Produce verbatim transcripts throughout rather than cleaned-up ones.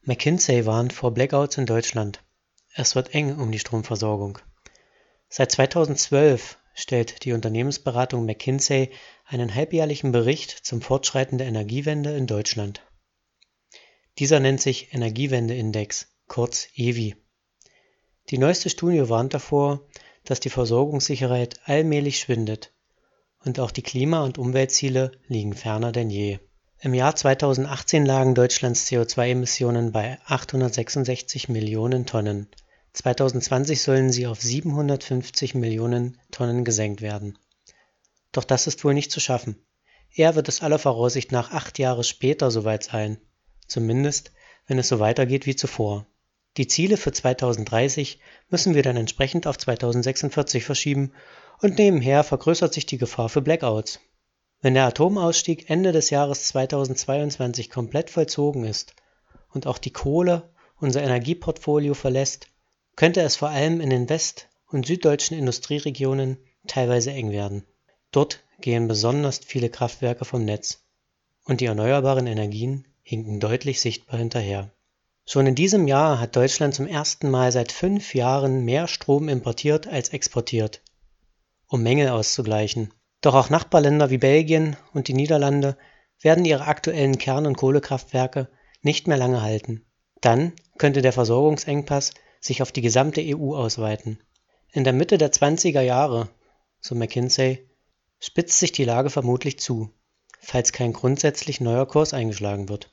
McKinsey warnt vor Blackouts in Deutschland. Es wird eng um die Stromversorgung. Seit zweitausendzwölf stellt die Unternehmensberatung McKinsey einen halbjährlichen Bericht zum Fortschreiten der Energiewende in Deutschland. Dieser nennt sich Energiewende-Index, kurz E W I. Die neueste Studie warnt davor, dass die Versorgungssicherheit allmählich schwindet und auch die Klima- und Umweltziele liegen ferner denn je. Im Jahr zweitausendachtzehn lagen Deutschlands C O zwei Emissionen bei achthundertsechsundsechzig Millionen Tonnen. zweitausendzwanzig sollen sie auf siebenhundertfünfzig Millionen Tonnen gesenkt werden. Doch das ist wohl nicht zu schaffen. Eher wird es aller Voraussicht nach acht Jahre später soweit sein. Zumindest, wenn es so weitergeht wie zuvor. Die Ziele für zweitausenddreißig müssen wir dann entsprechend auf zweitausendsechsundvierzig verschieben und nebenher vergrößert sich die Gefahr für Blackouts. Wenn der Atomausstieg Ende des Jahres zweitausendzweiundzwanzig komplett vollzogen ist und auch die Kohle unser Energieportfolio verlässt, könnte es vor allem in den west- und süddeutschen Industrieregionen teilweise eng werden. Dort gehen besonders viele Kraftwerke vom Netz und die erneuerbaren Energien hinken deutlich sichtbar hinterher. Schon in diesem Jahr hat Deutschland zum ersten Mal seit fünf Jahren mehr Strom importiert als exportiert, um Mängel auszugleichen. Doch auch Nachbarländer wie Belgien und die Niederlande werden ihre aktuellen Kern- und Kohlekraftwerke nicht mehr lange halten. Dann könnte der Versorgungsengpass sich auf die gesamte E U ausweiten. In der Mitte der zwanziger Jahre, so McKinsey, spitzt sich die Lage vermutlich zu, falls kein grundsätzlich neuer Kurs eingeschlagen wird.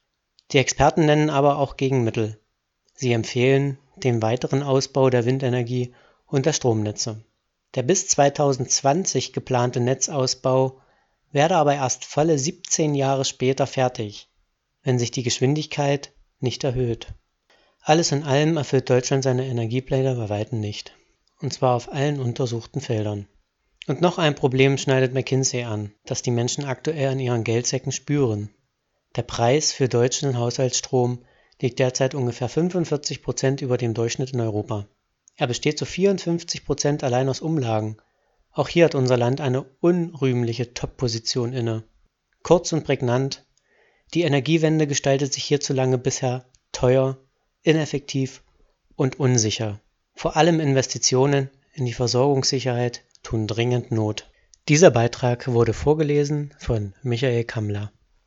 Die Experten nennen aber auch Gegenmittel. Sie empfehlen den weiteren Ausbau der Windenergie und der Stromnetze. Der bis zweitausendzwanzig geplante Netzausbau werde aber erst volle siebzehn Jahre später fertig, wenn sich die Geschwindigkeit nicht erhöht. Alles in allem erfüllt Deutschland seine Energiepläne bei weitem nicht. Und zwar auf allen untersuchten Feldern. Und noch ein Problem schneidet McKinsey an, das die Menschen aktuell an ihren Geldsäcken spüren. Der Preis für deutschen Haushaltsstrom liegt derzeit ungefähr fünfundvierzig Prozent über dem Durchschnitt in Europa. Er besteht zu vierundfünfzig Prozent allein aus Umlagen. Auch hier hat unser Land eine unrühmliche Top-Position inne. Kurz und prägnant: Die Energiewende gestaltet sich hierzulande bisher teuer, ineffektiv und unsicher. Vor allem Investitionen in die Versorgungssicherheit tun dringend Not. Dieser Beitrag wurde vorgelesen von Michael Kammler.